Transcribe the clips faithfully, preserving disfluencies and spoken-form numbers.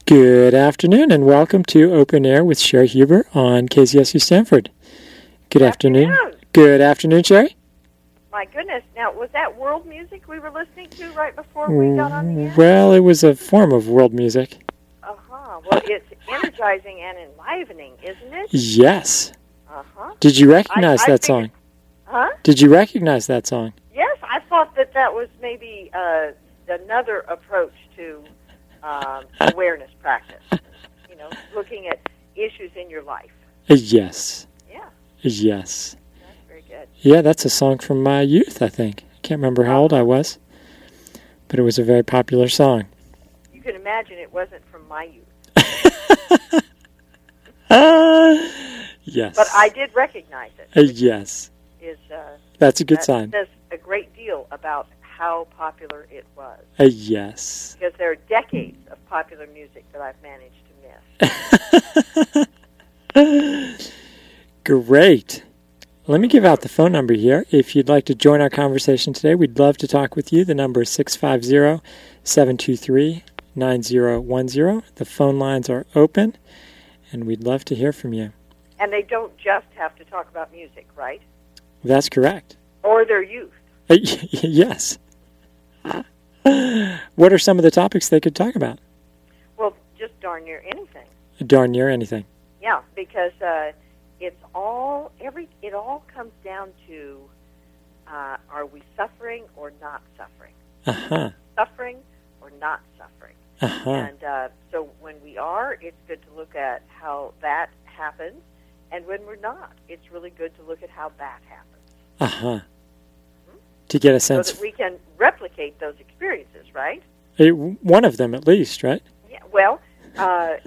Good afternoon and welcome to Open Air with Sherry Huber on K Z S U Stanford. Good afternoon. afternoon. Good afternoon, Sherry. My goodness. Now, was that world music we were listening to right before we got on the air? Well, it was a form of world music. Uh-huh. Well, it's energizing and enlivening, isn't it? Yes. Uh-huh. Did you recognize I, I that figured, song? Huh? Did you recognize that song? Yes, I thought that that was maybe uh, another approach to um, awareness practice. You know, looking at issues in your life. Yes. Yeah. Yes. That's very good. Yeah, that's a song from my youth, I think. I can't remember how old I was, but it was a very popular song. You can imagine it wasn't from my youth. uh, yes. But I did recognize it. Uh, yes. Is, uh, That's a good that sign. says a great deal about how popular it was. Uh, yes. Because there are decades of popular music that I've managed to miss. Great. Let me give out the phone number here. If you'd like to join our conversation today, we'd love to talk with you. The number is six five zero, seven two three, nine zero one zero. The phone lines are open, and we'd love to hear from you. And they don't just have to talk about music, right? That's correct. Or their youth. Uh, yes. What are some of the topics they could talk about? Well, just darn near anything. Darn near anything. Yeah, because uh, it's all, every, it all comes down to, uh, are we suffering or not suffering? Uh-huh. Suffering or not suffering? Uh-huh. And uh, so when we are, it's good to look at how that happens. And when we're not, it's really good to look at how that happens. Uh-huh. Mm-hmm. To get a sense. So that we can replicate those experiences, right? It, one of them at least, right? Yeah, well, uh,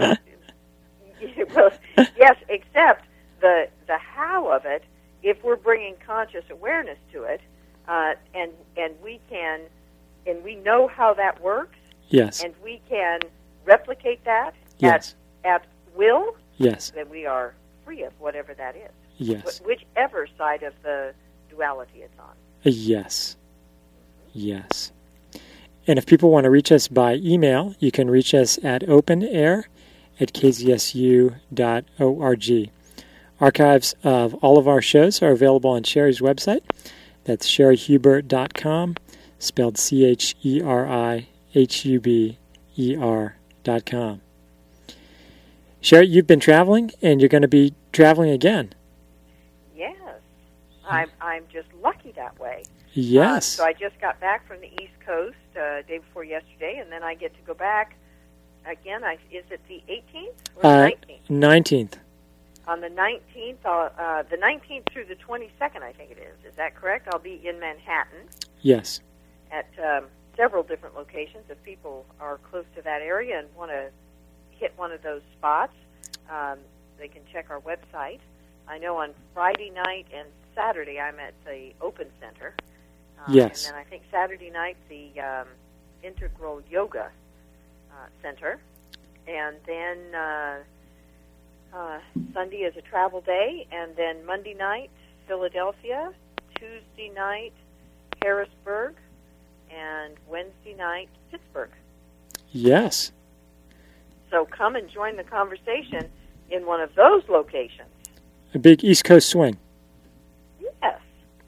well, yes, except the the how of it, if we're bringing conscious awareness to it, uh, and and we can, and we know how that works, yes, and we can replicate that yes. at, at will, yes, then we are free of whatever that is. Yes. Wh- whichever side of the duality it's on. Yes. Yes. And if people want to reach us by email, you can reach us at openair at k z s u dot org. Archives of all of our shows are available on Sherry's website. That's sherry huber dot com, spelled C H E R I H U B E R dot com. Sherry, you've been traveling, and you're going to be traveling again. Yes. I'm, I'm just lucky that way. Yes. Uh, so I just got back from the East Coast uh, day before yesterday, and then I get to go back again. I, is it the eighteenth or the uh, nineteenth? nineteenth. On the nineteenth, uh, uh, the nineteenth through the twenty-second, I think it is. Is that correct? I'll be in Manhattan. Yes. At um, several different locations. If people are close to that area and want to hit one of those spots, um, they can check our website. I know on Friday night and Saturday I'm at the Open Center. Uh, yes. And then I think Saturday night the um, Integral Yoga uh, Center. And then uh, uh, Sunday is a travel day. And then Monday night, Philadelphia. Tuesday night, Harrisburg. And Wednesday night, Pittsburgh. Yes. So come and join the conversation in one of those locations. A big East Coast swing. Yes.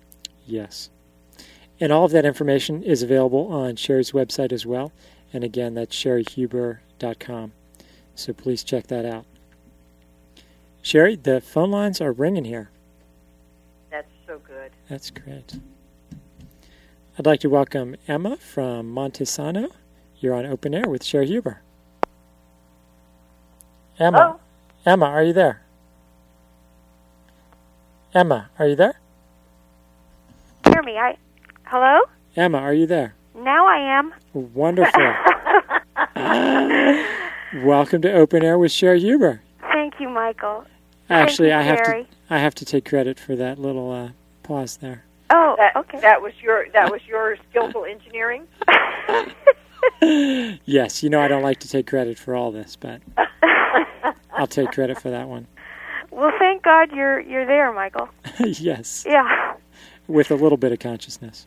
Yes. And all of that information is available on Sherry's website as well. And again, that's sherry huber dot com. So please check that out. Sherry, the phone lines are ringing here. That's so good. That's great. I'd like to welcome Emma from Montesano. You're on Open Air with Sherry Huber. Emma. Hello? Emma, are you there? Emma, are you there? Hear me. I Hello? Emma, are you there? Now I am. Wonderful. Welcome to Open Air with Sherry Huber. Thank you, Michael. Actually, Thank you, I have Sherry. to I have to take credit for that little uh, pause there. Oh, That, okay. that was your that was your skillful engineering? Yes, you know I don't like to take credit for all this, but I'll take credit for that one. Well, thank God you're you're there, Michael. Yes, Yeah. with a little bit of consciousness.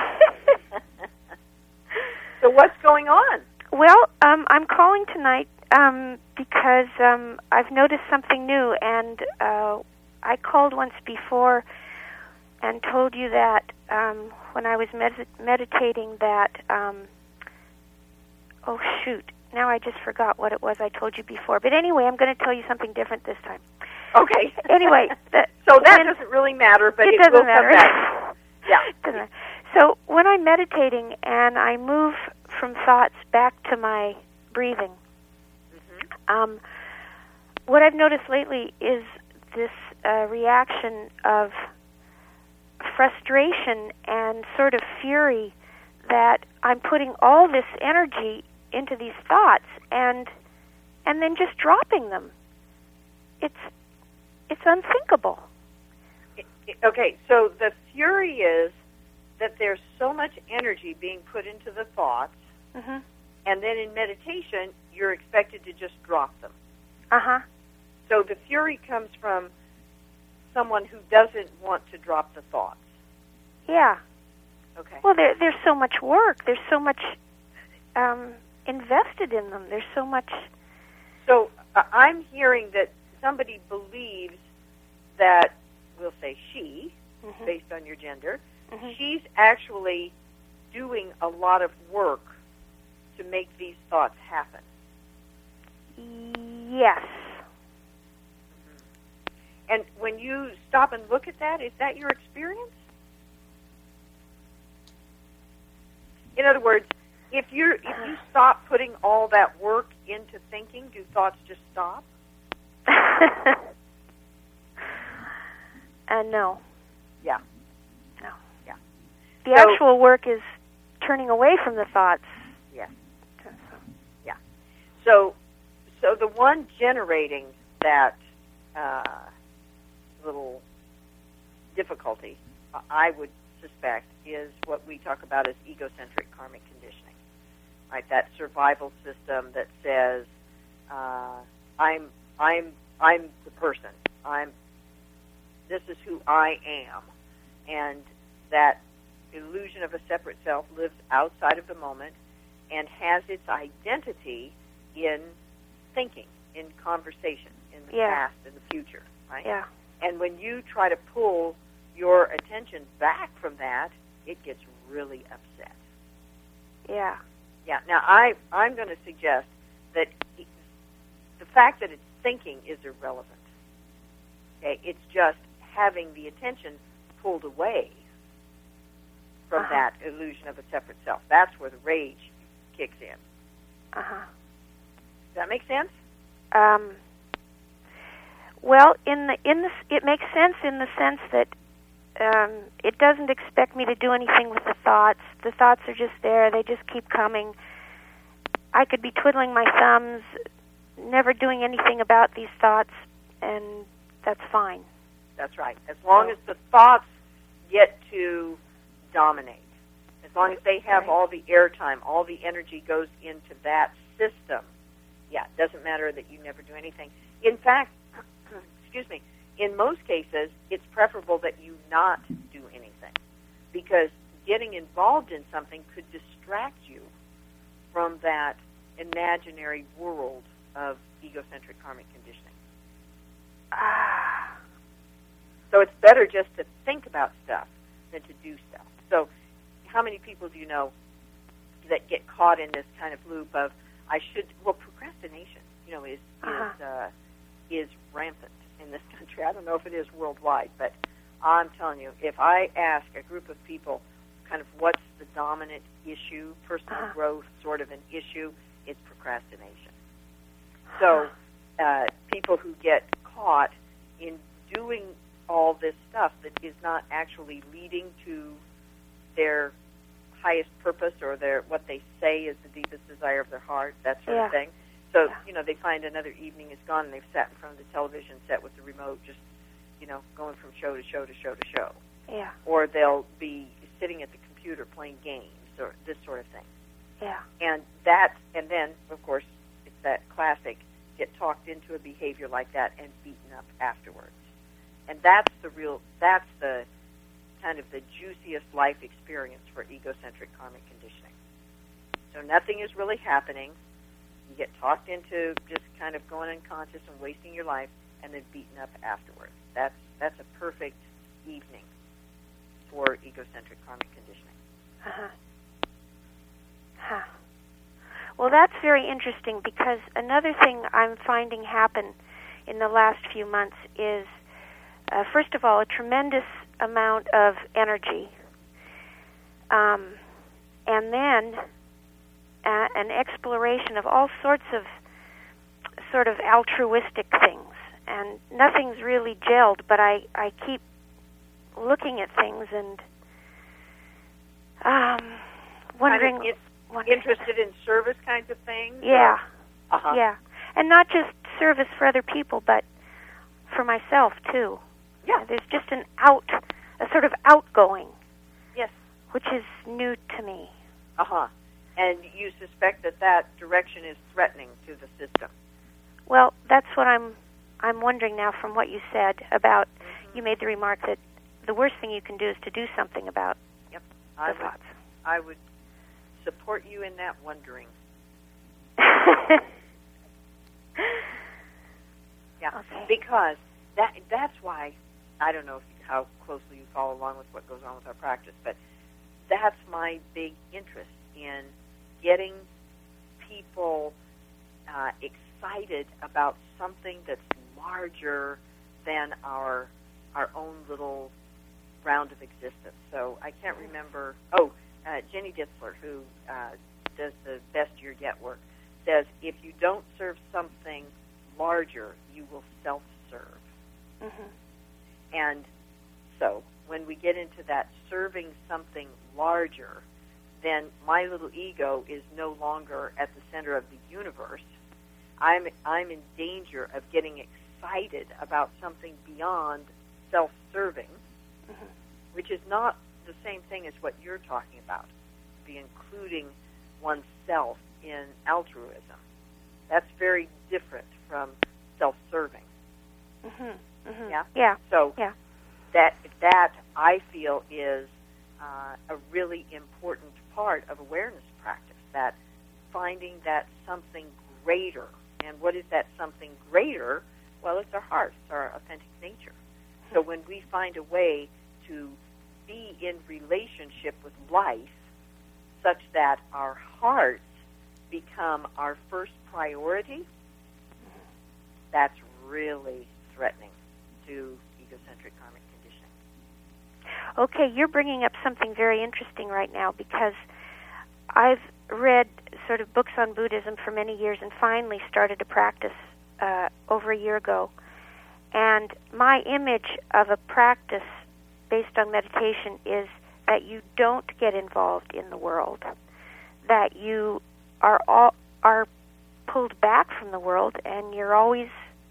So what's going on? Well, um, I'm calling tonight um, because um, I've noticed something new, and uh, I called once before and told you that um, when I was med- meditating that, um, oh shoot, now I just forgot what it was I told you before. But anyway, I'm going to tell you something different this time. Okay. Anyway. The, so that when, doesn't really matter, but it, it doesn't will matter. come back. Yeah. Doesn't matter. So when I'm meditating and I move from thoughts back to my breathing, mm-hmm. um, what I've noticed lately is this uh, reaction of frustration and sort of fury that I'm putting all this energy into these thoughts and and then just dropping them. It's it's unthinkable. Okay, so the fury is that there's so much energy being put into the thoughts, mm-hmm. and then in meditation, you're expected to just drop them. Uh-huh. So the fury comes from someone who doesn't want to drop the thoughts. Yeah. Okay. Well, there, there's so much work. There's so much um, invested in them. There's so much... So uh, I'm hearing that somebody believes that, we'll say she, mm-hmm. based on your gender, mm-hmm. she's actually doing a lot of work to make these thoughts happen. Yes. Mm-hmm. And when you stop and look at that, is that your experience? In other words, if you're if you stop putting all that work into thinking, do thoughts just stop? uh, no. Yeah. No. Yeah. The so, actual work is turning away from the thoughts. Yeah. Yeah. So, so the one generating that uh, little difficulty, I would suspect, is what we talk about as egocentric karmic conditioning, right? That survival system that says, uh, "I'm, I'm, I'm the person. I'm. This is who I am," and that illusion of a separate self lives outside of the moment and has its identity in thinking, in conversation, in the yeah. past and the future, right? Yeah. And when you try to pull your attention back from that, it gets really upset. Yeah. Yeah. Now, I, I'm going to suggest that the fact that it's thinking is irrelevant. Okay? It's just having the attention pulled away from uh-huh. that illusion of a separate self. That's where the rage kicks in. Uh-huh. Does that make sense? Um, well, in the in the it makes sense in the sense that um, it doesn't expect me to do anything with the thoughts. The thoughts are just there; they just keep coming. I could be twiddling my thumbs, never doing anything about these thoughts, and that's fine. That's right. As long as the thoughts get to dominate, as long as they have right. all the airtime, all the energy goes into that system, yeah, it doesn't matter that you never do anything. In fact, excuse me, in most cases, it's preferable that you not do anything, because getting involved in something could distract you from that imaginary world of egocentric karmic conditioning. Ah. So it's better just to think about stuff than to do stuff. So how many people do you know that get caught in this kind of loop of, I should, well, procrastination, you know, is, uh-huh. is, uh, is rampant in this country. I don't know if it is worldwide, but I'm telling you, if I ask a group of people kind of what's the dominant issue, personal uh-huh. growth sort of an issue, it's procrastination. So uh, people who get caught in doing all this stuff that is not actually leading to their highest purpose or their what they say is the deepest desire of their heart, that sort yeah. of thing. So, yeah. you know, they find another evening is gone and they've sat in front of the television set with the remote just, you know, going from show to show to show to show. Yeah. Or they'll be sitting at the computer playing games or this sort of thing. Yeah. And that, and then, of course, it's that classic, get talked into a behavior like that and beaten up afterwards. And that's the real, that's the kind of the juiciest life experience for egocentric karmic conditioning. So nothing is really happening. You get talked into just kind of going unconscious and wasting your life, and then beaten up afterwards. That's that's a perfect evening for egocentric karmic conditioning. Uh-huh. Huh. Well, that's very interesting, because another thing I'm finding happen in the last few months is, uh, first of all, a tremendous amount of energy, um, and then uh, an exploration of all sorts of sort of altruistic things. And nothing's really gelled, but I, I keep looking at things and um, wondering... Kind of wondering interested in service kinds of things? Yeah. Uh-huh. Yeah. And not just service for other people, but for myself, too. Yeah. There's just an out, a sort of outgoing. Yes. Which is new to me. Uh-huh. And you suspect that that direction is threatening to the system? Well, that's what I'm I'm wondering now from what you said about, mm-hmm. you made the remark that the worst thing you can do is to do something about yep. the I would, thoughts. I would support you in that wondering. Yeah, okay. Because that that's why, I don't know if, how closely you follow along with what goes on with our practice, but that's my big interest in getting people uh, excited about something that's larger than our our own little round of existence. So I can't remember. Oh, uh, Jenny Ditzler, who uh, does the Best Year Yet work, says if you don't serve something larger, you will self-serve. Mm-hmm. And so when we get into that serving something larger, then my little ego is no longer at the center of the universe. I'm I'm in danger of getting excited about something beyond self-serving, mm-hmm. which is not the same thing as what you're talking about, the including oneself in altruism. That's very different from self-serving. Mm-hmm. Mm-hmm. Yeah? Yeah. So yeah. that that I feel is uh, a really important part of awareness practice, that finding that something greater. And what is that something greater? Well, it's our heart, it's our authentic nature. So when we find a way to be in relationship with life such that our hearts become our first priority, that's really threatening to egocentric karmic conditioning. Okay, you're bringing up something very interesting right now, because I've read sort of books on Buddhism for many years and finally started to practice uh, over a year ago. And my image of a practice based on meditation is that you don't get involved in the world, that you are all, are pulled back from the world, and you're always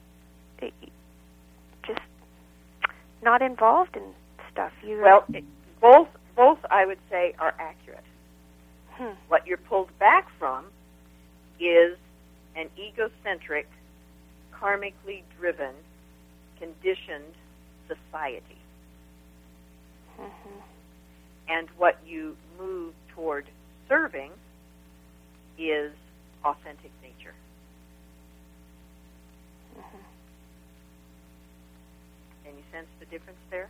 just not involved in stuff. You well, it, both both I would say are accurate. Hmm. What you're pulled back from is an egocentric, karmically driven, conditioned society. Mm-hmm. And what you move toward serving is authentic nature. Mm-hmm. Can you sense the difference there?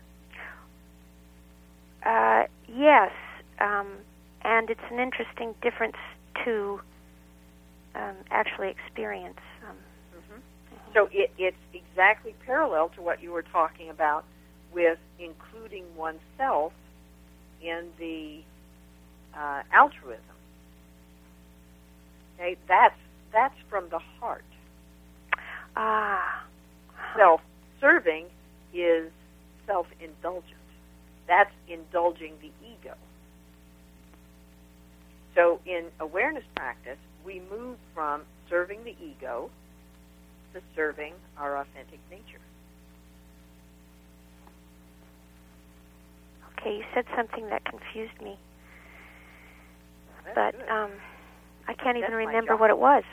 Uh, yes, um, and it's an interesting difference to um, actually experience. Um, mm-hmm. Mm-hmm. So it, it's exactly parallel to what you were talking about with including oneself in the uh, altruism. Okay, that's that's from the heart. Ah, Self-serving is self-indulgent. That's indulging the ego. So in awareness practice, we move from serving the ego to serving our authentic nature. okay, you said something that confused me, That's but good. um, I can't even That's my remember job. what it was.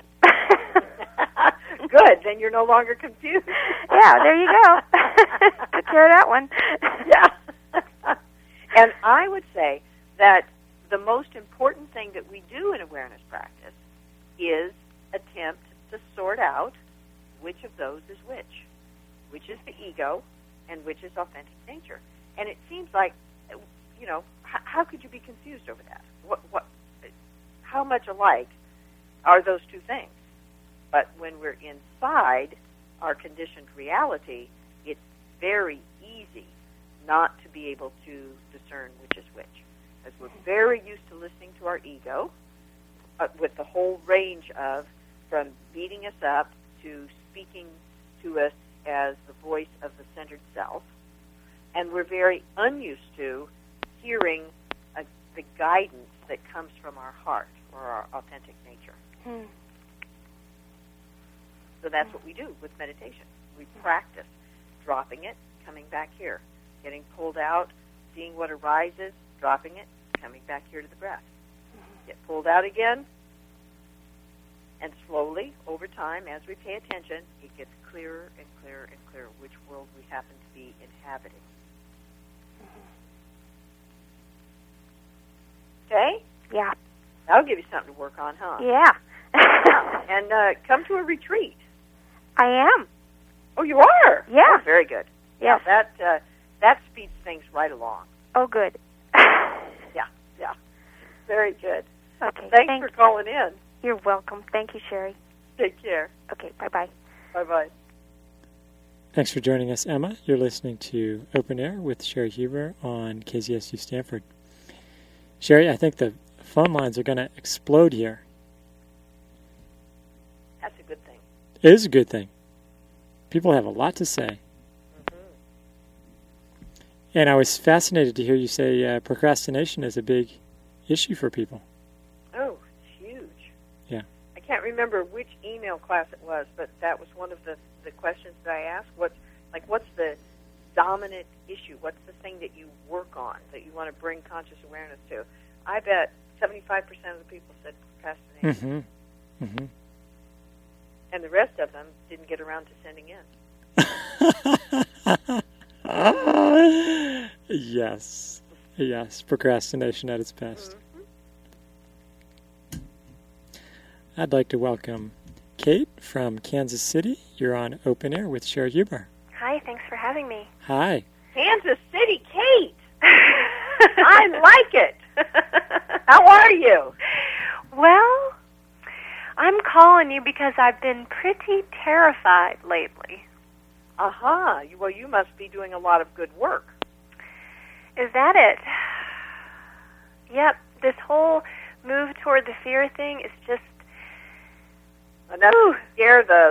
Good, then you're no longer confused. Yeah, there you go. Took care of that one. Yeah. And I would say that the most important thing that we do in awareness practice is attempt to sort out which of those is which, which is the ego and which is authentic nature. And it seems like, you know, h- how could you be confused over that? What, what, how much alike are those two things? But when we're inside our conditioned reality, it's very easy not to be able to discern which is which. Because we're very used to listening to our ego uh, with the whole range of from beating us up to speaking to us as the voice of the centered self. And we're very unused to hearing uh, the guidance that comes from our heart or our authentic nature. Hmm. So that's what we do with meditation. We practice dropping it, coming back here, getting pulled out, seeing what arises, dropping it, coming back here to the breath. Get pulled out again, and slowly, over time, as we pay attention, it gets clearer and clearer and clearer which world we happen to be inhabiting. Okay? Yeah. That'll give you something to work on, huh? Yeah. And uh, come to a retreat. I am. Oh, you are? Yeah. Oh, very good. Yes. Yeah, that, uh, that speeds things right along. Oh, good. Yeah, yeah. Very good. Okay. Thanks thank for calling in. You're welcome. Thank you, Sherry. Take care. Okay, bye-bye. Bye-bye. Thanks for joining us, Emma. You're listening to Open Air with Sherry Huber on K Z S U Stanford. Sherry, I think the phone lines are going to explode here. That's a good thing. It is a good thing. People have a lot to say. Mm-hmm. And I was fascinated to hear you say uh, procrastination is a big issue for people. Oh, it's huge. Yeah. I can't remember which email class it was, but that was one of the, the questions that I asked. What, like, what's the dominant issue? What's the thing that you work on, that you want to bring conscious awareness to? I bet seventy-five percent of the people said procrastination. Mm-hmm. Mm-hmm. And the rest of them didn't get around to sending in. Yes. Yes. Procrastination at its best. Mm-hmm. I'd like to welcome Kate from Kansas City. You're on Open Air with Sherry Huber. Hi, thanks for having me. Hi. Kansas City, Kate! I like it! How are you? Well, I'm calling you because I've been pretty terrified lately. Uh-huh. Well, you must be doing a lot of good work. Is that it? Yep, this whole move toward the fear thing is just... Enough to scare the...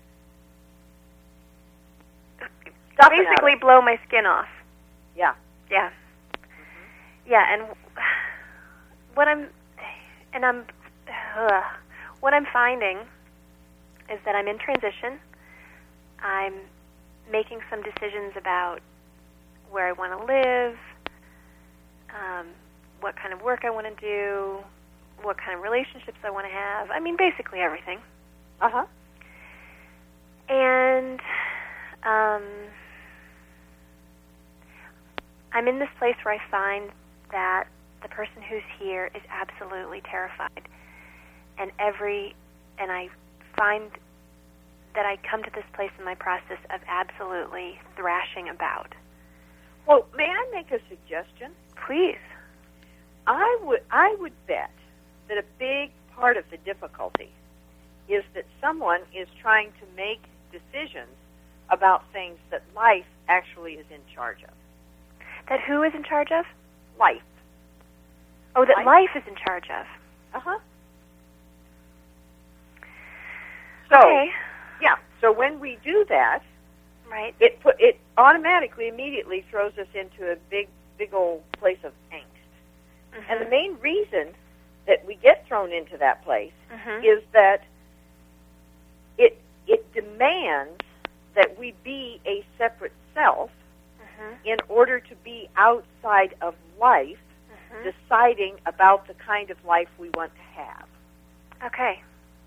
stuffing out of basically it. blow my skin off. Yeah. Yeah. Yeah, and what I'm... And I'm... Ugh, what I'm finding is that I'm in transition. I'm making some decisions about where I want to live, um, what kind of work I want to do, what kind of relationships I want to have. I mean, basically everything. Uh-huh. And um, I'm in this place where I find that the person who's here is absolutely terrified. And every, and I find that I come to this place in my process of absolutely thrashing about. Well, may I make a suggestion? Please. I would I would bet that a big part of the difficulty is that someone is trying to make decisions about things that life actually is in charge of. That who is in charge of? Life. Oh, that Life. life is in charge of. Uh-huh. So, Okay. yeah, so when we do that, Right. it put, it automatically, immediately throws us into a big, big old place of angst. Mm-hmm. And the main reason that we get thrown into that place Mm-hmm. is that it it demands that we be a separate self Mm-hmm. in order to be outside of life, Mm-hmm. deciding about the kind of life we want to have. Okay.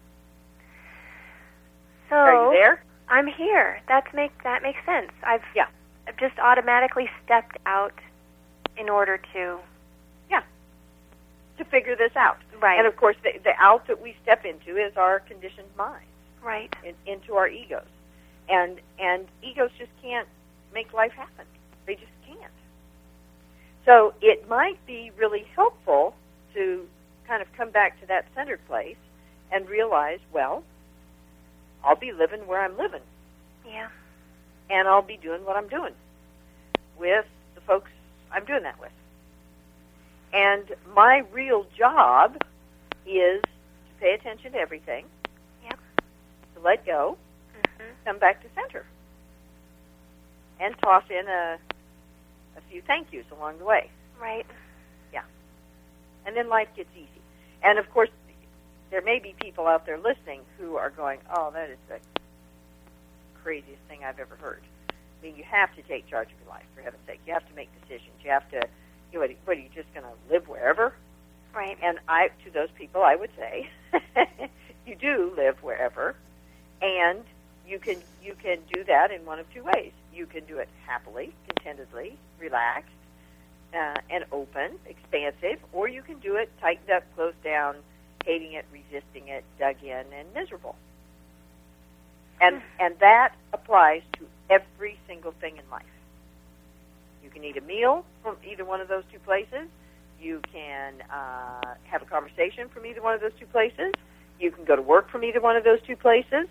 So Are you there? I'm here. That's make that makes sense. I've Yeah. I've just automatically stepped out in order to to figure this out. Right. And, of course, the, the out that we step into is our conditioned mind. Right. In, into our egos. And and egos just can't make life happen. They just can't. So it might be really helpful to kind of come back to that centered place and realize, well, I'll be living where I'm living. Yeah. And I'll be doing what I'm doing with the folks I'm doing that with. And my real job is to pay attention to everything, yep. to let go, mm-hmm. come back to center, and toss in a, a few thank yous along the way. Right. Yeah. And then life gets easy. And, of course, there may be people out there listening who are going, oh, that is the craziest thing I've ever heard. I mean, you have to take charge of your life, for heaven's sake. You have to make decisions. You have to, you know, what, what are you just going to live wherever? Right. And I, to those people, I would say, you do live wherever, and you can you can do that in one of two ways. You can do it happily, contentedly, relaxed, uh, and open, expansive, or you can do it tightened up, closed down, hating it, resisting it, dug in, and miserable. And mm. and that applies to every single thing in life. You can eat a meal from either one of those two places. You can uh, have a conversation from either one of those two places. You can go to work from either one of those two places.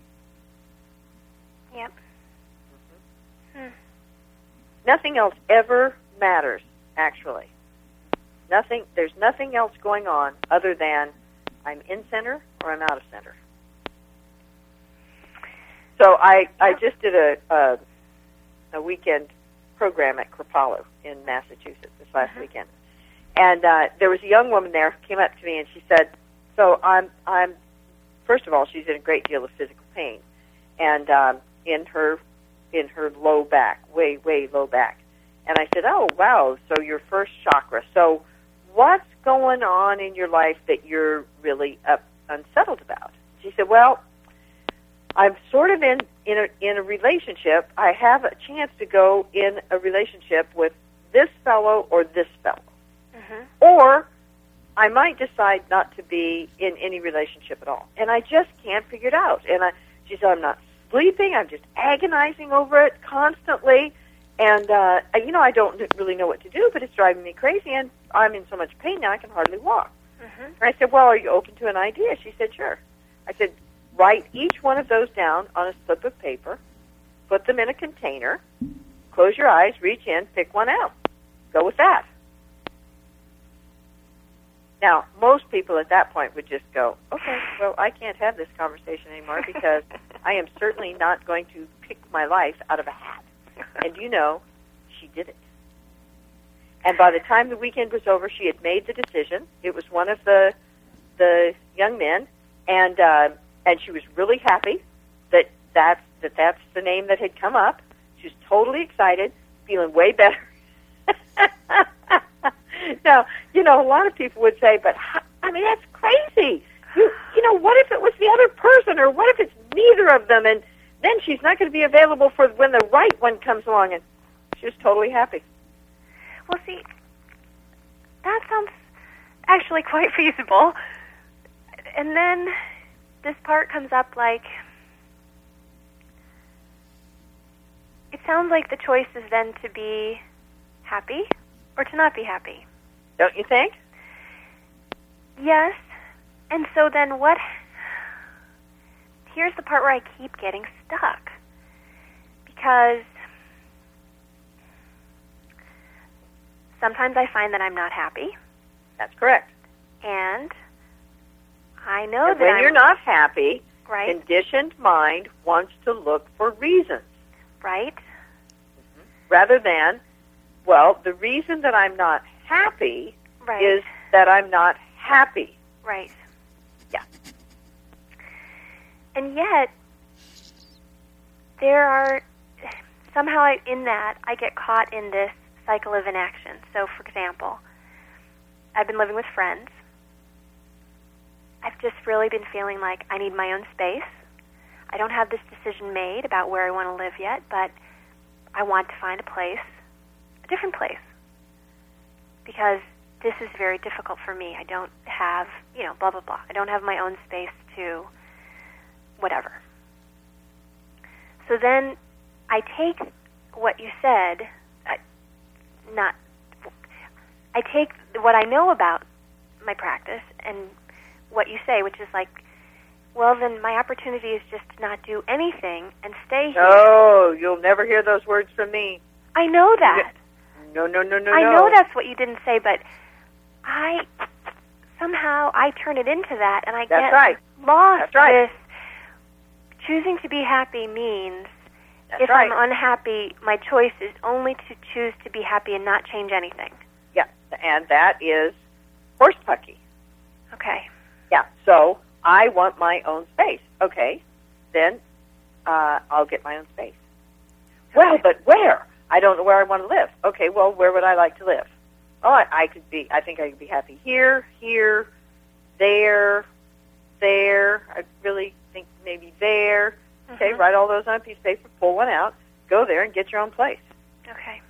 Yep. Mm-hmm. Hmm. Nothing else ever matters, actually. Nothing. There's nothing else going on other than I'm in center or I'm out of center. So I, I just did a, a a weekend program at Kripalu in Massachusetts this last mm-hmm. weekend, and uh, there was a young woman there who came up to me and she said, "So I'm I'm first of all, she's in a great deal of physical pain, and um, in her in her low back, way way low back." And I said, "Oh wow, so your first chakra. So what's going on in your life that you're really up, unsettled about?" She said, "Well, I'm sort of in, in, a, in a relationship. I have a chance to go in a relationship with this fellow or this fellow. Mm-hmm. Or I might decide not to be in any relationship at all. And I just can't figure it out." And I, she said, "I'm not sleeping. I'm just agonizing over it constantly. And, uh, you know, I don't really know what to do, but it's driving me crazy. And I'm in so much pain now I can hardly walk." Mm-hmm. And I said, "Well, are you open to an idea?" She said, "Sure." I said, "Write each one of those down on a slip of paper, put them in a container, close your eyes, reach in, pick one out. Go with that." Now, most people at that point would just go, "Okay, well, I can't have this conversation anymore because I am certainly not going to pick my life out of a hat." And you know, she did it. And by the time the weekend was over, she had made the decision. It was one of the the young men, and uh, and she was really happy that that's, that that's the name that had come up. She was totally excited, feeling way better. Now, you know, a lot of people would say, "But I mean, that's crazy. You, you know, what if it was the other person, or what if it's neither of them, and then she's not going to be available for when the right one comes along?" And she was totally happy. Well, see, that sounds actually quite feasible. And then this part comes up like, it sounds like the choice is then to be happy or to not be happy. Don't you think? Yes. And so then what... Here's the part where I keep getting stuck. Because sometimes I find that I'm not happy. That's correct. And I know and that when I'm, you're not happy, right? conditioned mind wants to look for reasons. Right. Mm-hmm. Rather than, well, the reason that I'm not happy right. is that I'm not happy. Right. Yeah. And yet, there are, somehow I, in that, I get caught in this cycle of inaction. So, for example, I've been living with friends. I've just really been feeling like I need my own space. I don't have this decision made about where I want to live yet, but I want to find a place, a different place. Because this is very difficult for me. I don't have, you know, blah, blah, blah. I don't have my own space to whatever. So then I take what you said, uh, not, I take what I know about my practice and what you say, which is like, well, then my opportunity is just to not do anything and stay here. Oh, you'll never hear those words from me. I know that. No, no, no, no, I no. know that's what you didn't say, but I, somehow, I turn it into that, and I That's get right. lost. That's right. This choosing to be happy means That's if right. I'm unhappy, my choice is only to choose to be happy and not change anything. Yeah, and that is horse pucky. Okay. Yeah, so I want my own space. Okay, then uh, I'll get my own space. Well, but where? I don't know where I want to live. Okay, well, where would I like to live? Oh, I, I could be, I think I could be happy here, here, there, there. I really think maybe there. Okay, Mhm. write all those on a piece of paper, pull one out, go there and get your own place. Okay.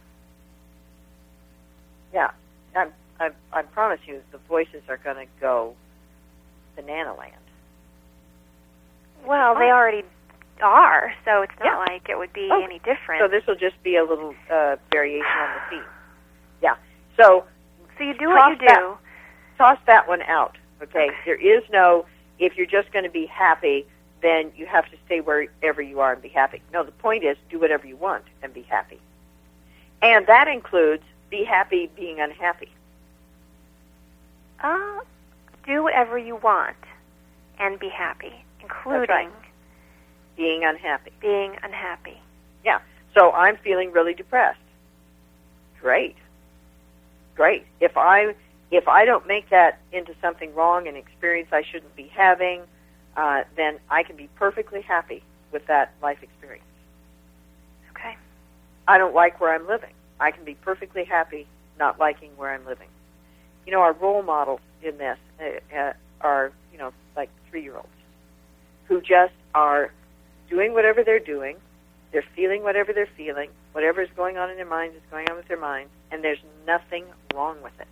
Yeah, I'm, I, I promise you the voices are going to go banana land. Well, they already are, so it's not Yeah. like it would be Oh, any different. So this will just be a little uh, variation on the theme. Yeah. So So you do what you do. That, toss that one out. Okay? Okay. There is no, if you're just going to be happy, then you have to stay wherever you are and be happy. No, the point is do whatever you want and be happy. And that includes be happy being unhappy. Uh, do whatever you want and be happy, including right. Being unhappy. being unhappy. Yeah. So I'm feeling really depressed. Great. Great. If I if I don't make that into something wrong, an experience I shouldn't be having, uh, then I can be perfectly happy with that life experience. Okay. I don't like where I'm living. I can be perfectly happy not liking where I'm living. You know, our role models in this uh, uh, are, you know, like three-year-olds who just are doing whatever they're doing, they're feeling whatever they're feeling, whatever is going on in their minds is going on with their minds, and there's nothing wrong with it.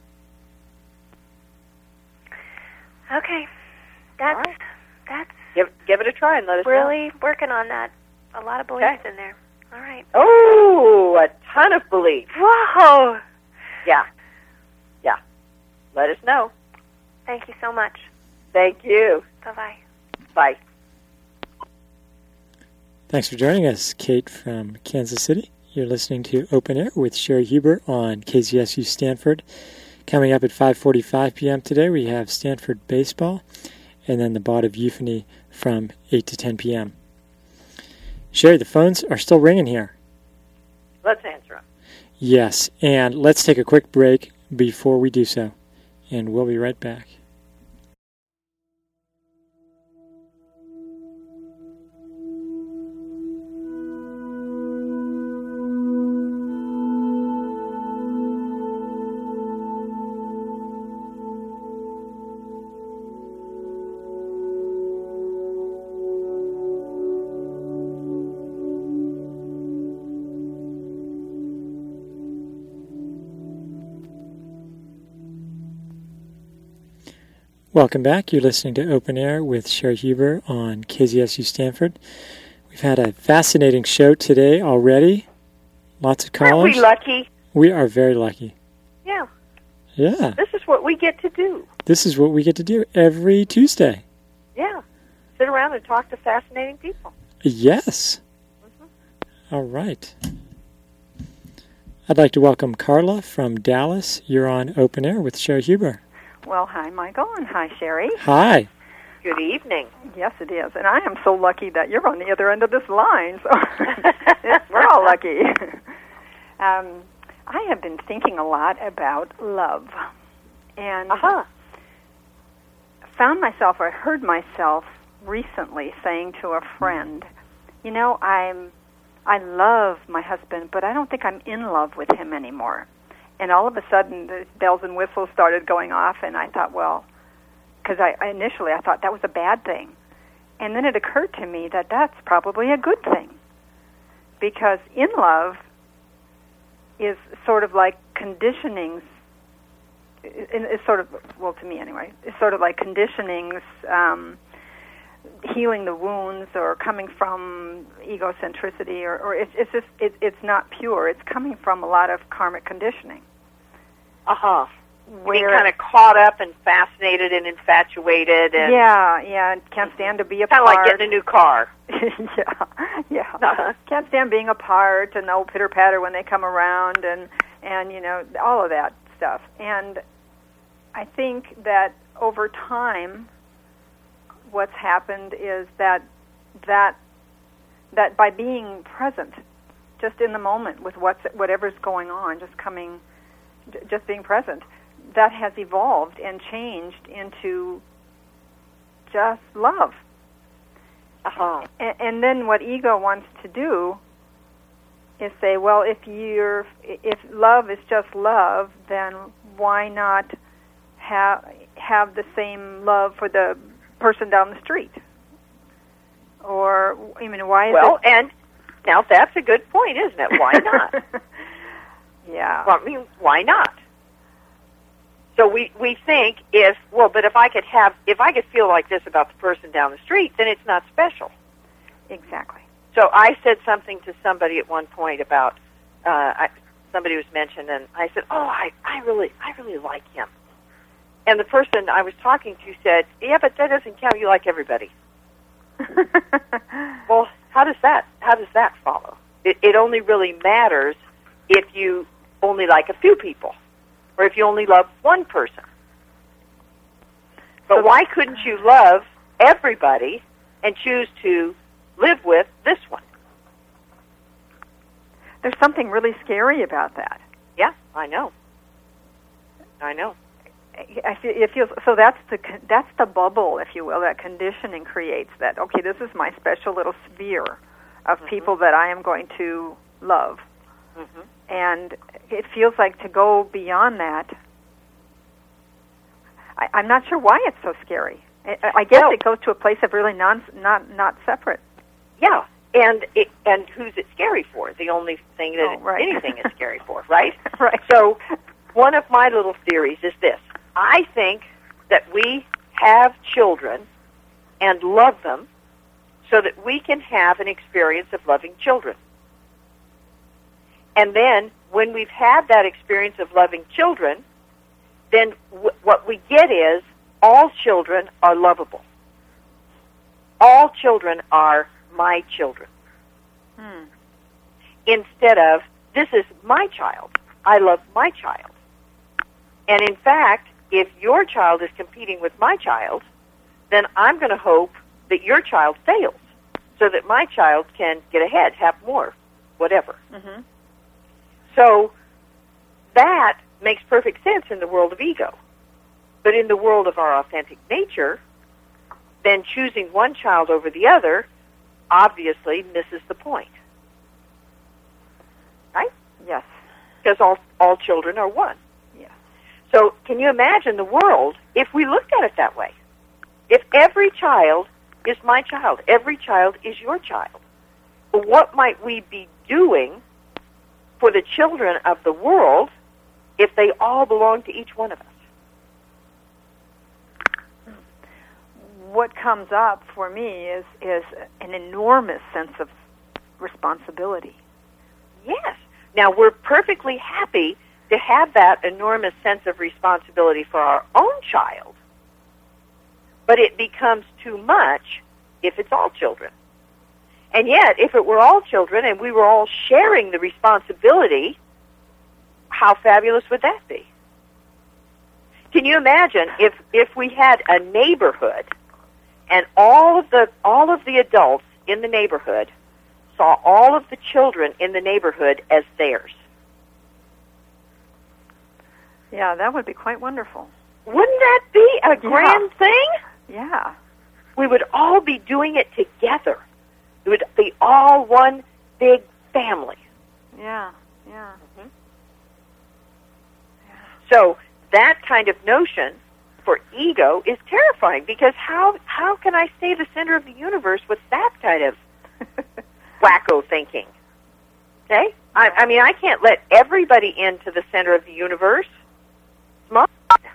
Okay. That's, All right. that's Give, give it a try and let us know. really working on that. A lot of beliefs Okay. in there. All right. Oh, a ton of belief. Whoa! Yeah. Yeah. Let us know. Thank you so much. Thank you. Bye-bye. Bye. Thanks for joining us, Kate from Kansas City. You're listening to Open Air with Sherry Huber on K Z S U Stanford. Coming up at five forty-five p.m. today, we have Stanford baseball, and then the Bard of Euphony from eight to ten p.m. Sherry, the phones are still ringing here. Let's answer them. Yes, and let's take a quick break before we do so, and we'll be right back. Welcome back. You're listening to Open Air with Sherry Huber on K Z S U Stanford. We've had a fascinating show today already. Lots of callers. Aren't we lucky? We are very lucky. Yeah. Yeah. This is what we get to do. This is what we get to do every Tuesday. Yeah. Sit around and talk to fascinating people. Yes. Mm-hmm. All right. I'd like to welcome Carla from Dallas. You're on Open Air with Sherry Huber. Well, hi, Michael, and hi, Sherry. Hi. Good evening. Yes, it is. And I am so lucky that you're on the other end of this line. So we're all lucky. um, I have been thinking a lot about love. And Uh-huh. found myself, or heard myself recently saying to a friend, you know, I'm, I love my husband, but I don't think I'm in love with him anymore. And all of a sudden, the bells and whistles started going off, and I thought, well, because I, I initially I thought that was a bad thing. And then it occurred to me that that's probably a good thing. Because in love is sort of like conditioning it's sort of, well, to me anyway, it's sort of like conditionings, um, healing the wounds, or coming from egocentricity, or, or it's, it's just, it, it's not pure. It's coming from a lot of karmic conditioning. Uh-huh. Being kind of caught up and fascinated and infatuated. And yeah, yeah, can't stand to be apart. Kind of like getting a new car. yeah, yeah. Uh-huh. Can't stand being apart, and no pitter-patter when they come around, and, and, you know, all of that stuff. And I think that over time, what's happened is that that that by being present, just in the moment with what's whatever's going on, just coming, just being present, that has evolved and changed into just love. Uh-huh. And, and then what ego wants to do is say, well, if you're if love is just love, then why not have have the same love for the person down the street? Or, I mean, why is well, it... Well, and now that's a good point, isn't it? Why not? yeah. Well, I mean, why not? So we, we think if, well, but if I could have, if I could feel like this about the person down the street, then it's not special. Exactly. So I said something to somebody at one point about, uh, I, somebody was mentioned, and I said, oh, I, I really, I really like him. And the person I was talking to said, yeah, but that doesn't count. You like everybody. Well, how does that, how does that follow? It, it only really matters if you only like a few people, or if you only love one person. But why couldn't you love everybody and choose to live with this one? There's something really scary about that. Yeah, I know. I know. I feel, it feels so. That's the that's the bubble, if you will, that conditioning creates. That okay, this is my special little sphere of mm-hmm. people that I am going to love, mm-hmm. and it feels like to go beyond that. I, I'm not sure why it's so scary. I, I guess no. it goes to a place of really non not not separate. Yeah, and it, and who's it scary for? The only thing that oh, right. anything is scary for, right? Right. So, one of my little theories is this. I think that we have children and love them so that we can have an experience of loving children. And then, when we've had that experience of loving children, then w- what we get is all children are lovable. All children are my children. Hmm. Instead of, this is my child. I love my child. And in fact, if your child is competing with my child, then I'm going to hope that your child fails so that my child can get ahead, have more, whatever. Mm-hmm. So that makes perfect sense in the world of ego. But in the world of our authentic nature, then choosing one child over the other obviously misses the point. Right? Yes. Because all, all children are one. Yes. So can you imagine the world if we looked at it that way? If every child is my child, every child is your child, what might we be doing for the children of the world if they all belong to each one of us? What comes up for me is, is an enormous sense of responsibility. Yes. Now, we're perfectly happy to have that enormous sense of responsibility for our own child, but it becomes too much if it's all children. And yet, if it were all children and we were all sharing the responsibility, how fabulous would that be? Can you imagine if, if we had a neighborhood and all of the all of the adults in the neighborhood saw all of the children in the neighborhood as theirs? Yeah, that would be quite wonderful. Wouldn't that be a grand yeah. thing? Yeah. We would all be doing it together. It would be all one big family. Yeah, yeah. Mm-hmm. yeah. So that kind of notion for ego is terrifying, because how how can I stay the center of the universe with that kind of wacko thinking? Okay? I, I mean, I can't let everybody into the center of the universe. It's mine,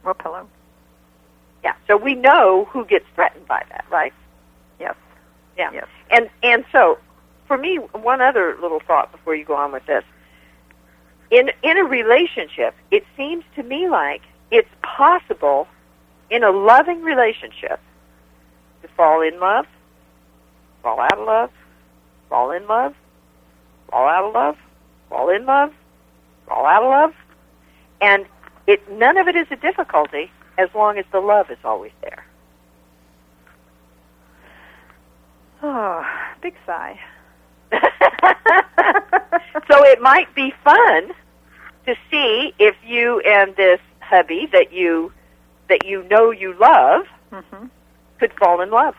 Well, pillow. Yeah, so we know who gets threatened by that, right? Yes. Yeah. Yes. And and so, for me, one other little thought before you go on with this. In in a relationship, it seems to me like it's possible in a loving relationship to fall in love, fall out of love, fall in love, fall out of love, fall in love, fall out of love. And it none of it is a difficulty as long as the love is always there. Oh, big sigh. So it might be fun to see if you and this hubby that you that you know you love mm-hmm. could fall in love.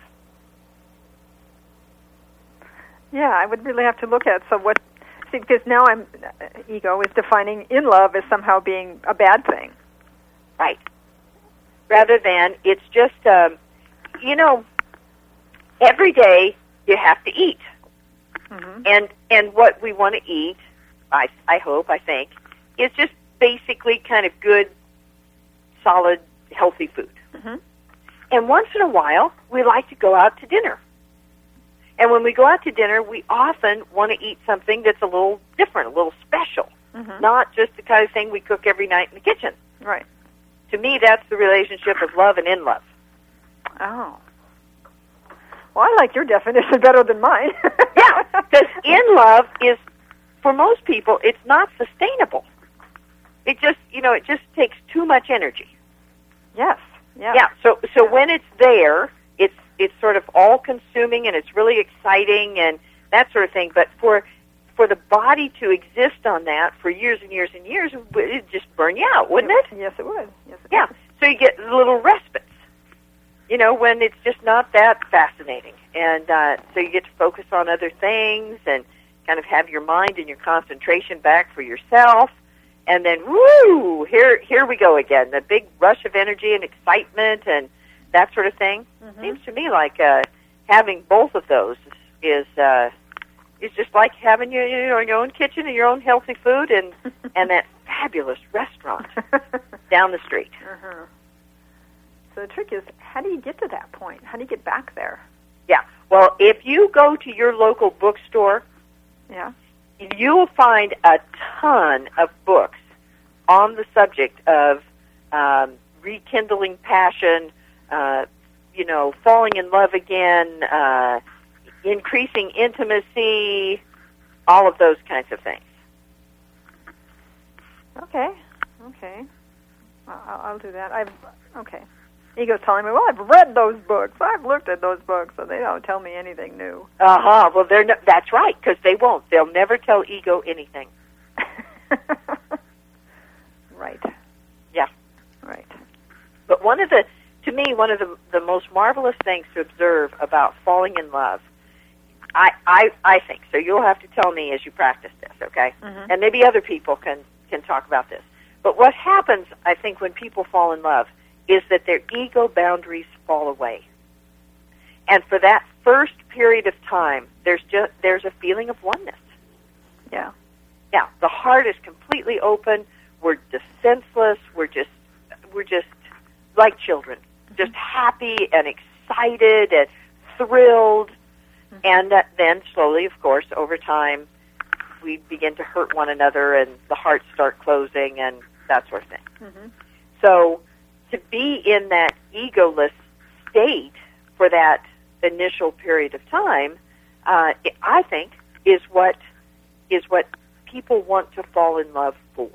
Yeah, I would really have to look at so what. See, because now I'm uh, ego is defining in love as somehow being a bad thing, right? Rather than it's just um, you know, every day you have to eat, mm-hmm. and and what we want to eat, I I hope I think, is just basically kind of good, solid, healthy food. Mm-hmm. And once in a while, we like to go out to dinner. And when we go out to dinner, we often want to eat something that's a little different, a little special, mm-hmm. not just the kind of thing we cook every night in the kitchen. Right. To me, that's the relationship of love and in love. Oh. Well, I like your definition better than mine. Yeah, because in love is, for most people, it's not sustainable. It just, you know, it just takes too much energy. Yes. Yeah. Yeah. So, so yeah. when it's there, it's it's sort of all-consuming and it's really exciting and that sort of thing. But for for the body to exist on that for years and years and years, it'd just burn you out, wouldn't it? Yes, it would. Yes, it Yeah. would. So you get little respites, you know, when it's just not that fascinating, and uh, so you get to focus on other things and kind of have your mind and your concentration back for yourself. And then, woo, here here we go again, the big rush of energy and excitement and that sort of thing. Mm-hmm. Seems to me like uh, having both of those is uh, is just like having your, you know, your own kitchen and your own healthy food and, and that fabulous restaurant down the street. Uh-huh. So the trick is, how do you get to that point? How do you get back there? Yeah. Well, if you go to your local bookstore, Yeah. you'll find a ton of books on the subject of um, rekindling passion, uh, you know, falling in love again, uh, increasing intimacy, all of those kinds of things. Okay. Okay. I'll, I'll do that. I've okay. Ego's telling me, well, I've read those books. I've looked at those books, so they don't tell me anything new. Uh-huh. Well, they're no, that's right, because they won't. They'll never tell ego anything. Right. Yeah. Right. But one of the, to me, one of the, the most marvelous things to observe about falling in love, I, I, I think, so you'll have to tell me as you practice this, okay? Mm-hmm. And maybe other people can, can talk about this. But what happens, I think, when people fall in love is that their ego boundaries fall away. And for that first period of time, there's just there's a feeling of oneness. Yeah. Yeah, the heart is completely open. We're defenseless. We're just we're just like children, mm-hmm. just happy and excited and thrilled. Mm-hmm. And that then slowly, of course, over time, we begin to hurt one another, and the hearts start closing, and that sort of thing. Mm-hmm. So to be in that egoless state for that initial period of time, uh, I think, is what is what people want to fall in love for.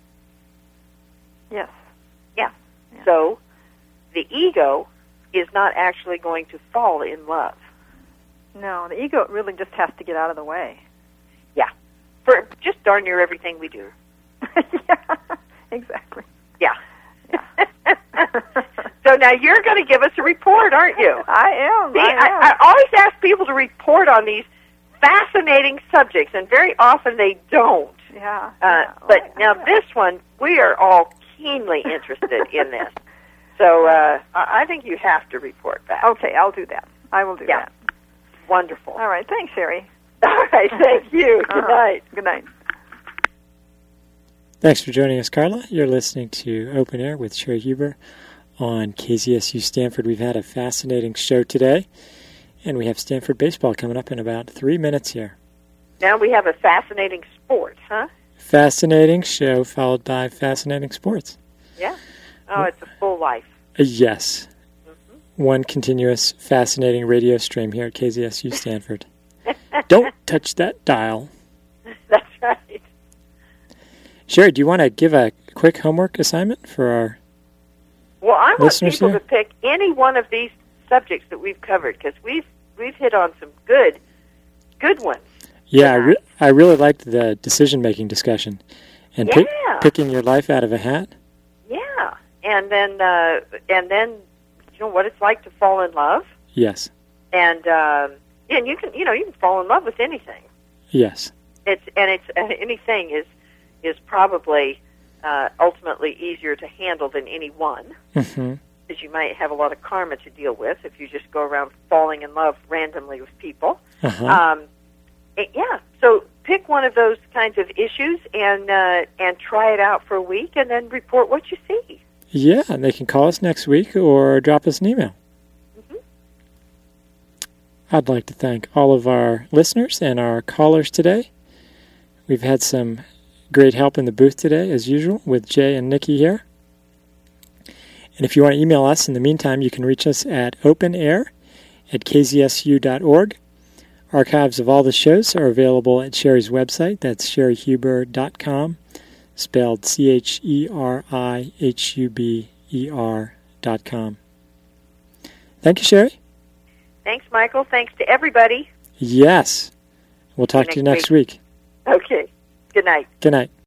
Yes. Yeah. Yeah. So the ego is not actually going to fall in love. No, the ego really just has to get out of the way. Yeah. For just darn near everything we do. Yeah, exactly. Yeah. Yeah. So now you're going to give us a report, aren't you? I am. See, I, am. I, I always ask people to report on these fascinating subjects, and very often they don't. Yeah. Uh, yeah. but Oh, now yeah. this one, we are all keenly interested in this. So uh, I I think you have to report back. Okay, I'll do that. I will do Yeah. that. Wonderful. All right. Thanks, Sherry. All right. Thank you. Good Uh-huh. night. Good night. Thanks for joining us, Carla. You're listening to Open Air with Sherry Huber on K Z S U Stanford. We've had a fascinating show today, and we have Stanford baseball coming up in about three minutes here. Now we have a fascinating sport, huh? Fascinating show followed by fascinating sports. Yeah. Oh, it's a full life. Uh, yes. Mm-hmm. One continuous fascinating radio stream here at K Z S U Stanford. Don't touch that dial. That's right. Sherry, do you want to give a quick homework assignment for our Well, I want listeners people here? to pick any one of these subjects that we've covered, because we've we've hit on some good good ones. Yeah, I, re- I really liked the decision-making discussion. And Yeah. pick, picking your life out of a hat. Yeah, and then uh, and then you know what it's like to fall in love, Yes. and um, and you can you know you can fall in love with anything. Yes. It's and it's uh, anything is is probably uh, ultimately easier to handle than any one, Mm-hmm. because you might have a lot of karma to deal with if you just go around falling in love randomly with people. Uh-huh. Um, it- yeah, so pick one of those kinds of issues and uh, and try it out for a week, and then report what you see. Yeah, and they can call us next week or drop us an email. Mm-hmm. I'd like to thank all of our listeners and our callers today. We've had some great help in the booth today, as usual, with Jay and Nikki here. And if you want to email us in the meantime, you can reach us at openair at k z s u dot org. Archives of all the shows are available at Sherry's website. That's sherry huber dot com, spelled C H E R I H U B E R dot com. Thank you, Sherry. Thanks, Michael. Thanks to everybody. Yes. We'll talk to you next week. Okay. Good night. Good night.